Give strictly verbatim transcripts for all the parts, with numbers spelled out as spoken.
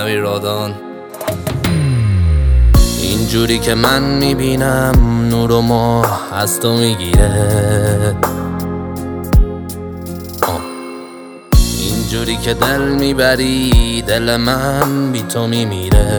امیر رادان. اینجوری که من میبینم نور و ماه از تو میگیره، اینجوری که دل میبری دل من بی تو میمیره.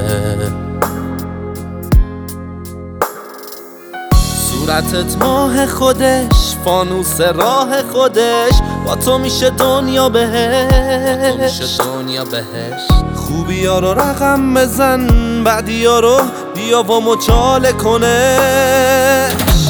صورتت ماه خودش، فانوس راه خودش، با تو میشه دنیا بهش، دنیا بهش. خوبی ها رو رقم بزن، بعدی ها رو بیا و مچاله کنش.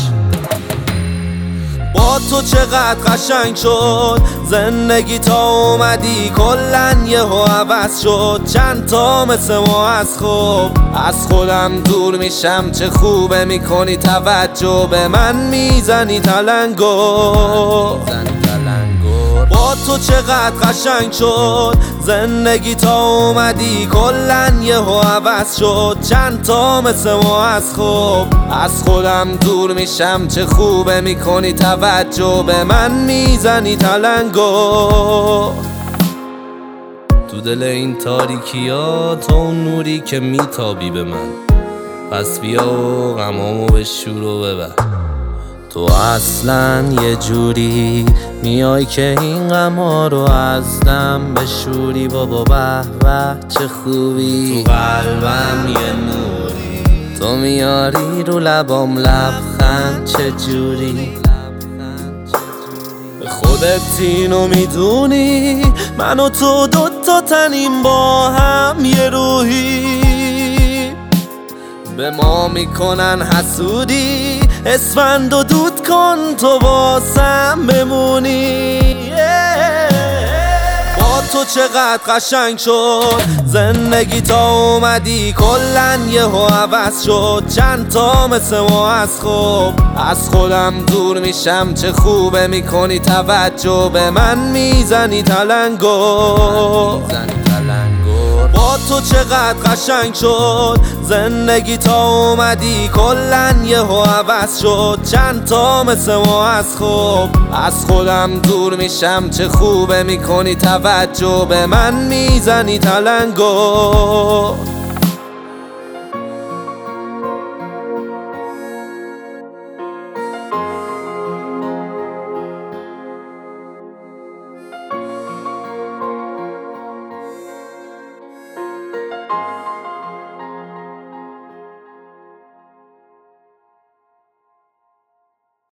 با تو چقدر قشنگ شد زندگی تا اومدی کلن یه ها عوض شد. چند تا مثل ما از خوب از خودم دور میشم، چه خوبه میکنی توجه به من میزنی تلنگو. با تو چقدر قشنگ شد زندگی تا اومدی کلن یه ها عوض شد. چند تا مثل ما از خوب از خودم دور میشم، چه خوبه میکنی توجه به من میزنی تلنگو. تو دل این تاریکی ها تو اون نوری که میتابی به من، پس بیا و غمامو به شور و ببر. تو اصلا یه جوری میای که این غما رو از دم بشوری. بابا به به چه خوبی، تو قلبم یه نوری، تو میاری رو لبام لبخند چه جوری. به خودت اینو میدونی من و تو دوتا تنیم با هم یه روحی. به ما میکنن حسودی، اسفند و دود کن تو واسم بمونی. با تو چقدر قشنگ شد زندگی تا اومدی کلن یه ها عوض شد. چند تا مثل ما از خوب از خودم دور میشم، چه خوبه میکنی توجه به من میزنی تلنگو. با تو چقدر قشنگ شد زندگی تا اومدی کلن یه ها عوض شد. چند تا مثل ما از خوب از خودم دور میشم، چه خوبه میکنی توجه به من میزنی تلنگو.